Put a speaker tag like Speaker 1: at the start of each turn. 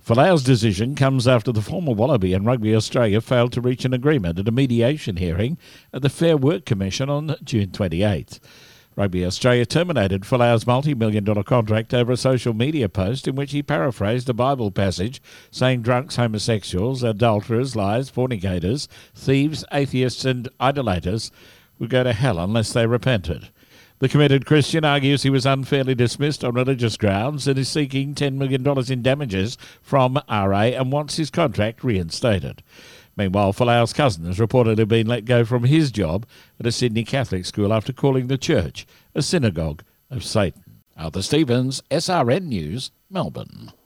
Speaker 1: Folau's decision comes after the former Wallaby and Rugby Australia failed to reach an agreement at a mediation hearing at the Fair Work Commission on June 28th. Rugby Australia terminated Folau's multi-million-dollar contract over a social media post in which he paraphrased a Bible passage saying drunks, homosexuals, adulterers, liars, fornicators, thieves, atheists and idolaters would go to hell unless they repented. The committed Christian argues he was unfairly dismissed on religious grounds and is seeking $10 million in damages from RA and wants his contract reinstated. Meanwhile, Folau's cousin has reportedly been let go from his job at a Sydney Catholic school after calling the church a synagogue of Satan. Arthur Stevens, SRN News, Melbourne.